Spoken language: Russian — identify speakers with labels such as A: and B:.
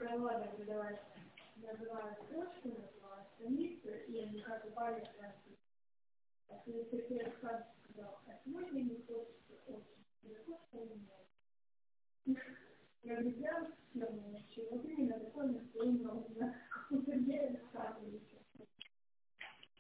A: ладно, называют почту, называют страницу, и они как бы палят на это. Если ты рассказываешь, сказал, а сегодня не хочется очень, не хочется у меня. Я говорю,